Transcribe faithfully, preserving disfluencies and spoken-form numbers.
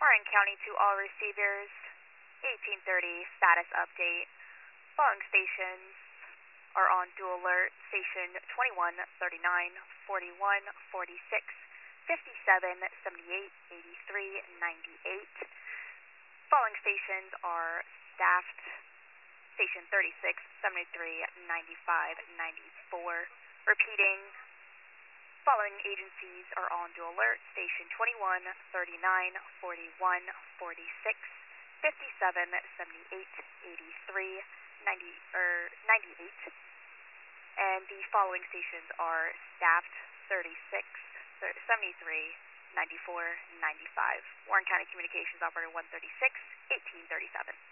Warren County to all receivers, eighteen thirty status update. Following stations are on dual alert: station twenty-one, thirty-nine, forty-one, forty-six, fifty-seven, seventy-eight, eighty-three, ninety-eight. Following stations are staffed: station thirty-six, seventy-three, ninety-five, ninety-four. Repeating, following agencies are on dual alert: station twenty-one, thirty-nine, forty-one, forty-six, fifty-seven, seventy-eight, eighty-three, ninety, or ninety-eight. And the following stations are staffed: thirty-six, seventy-three, ninety-four, ninety-five. Warren County Communications Operator one thirty-six, eighteen thirty-seven.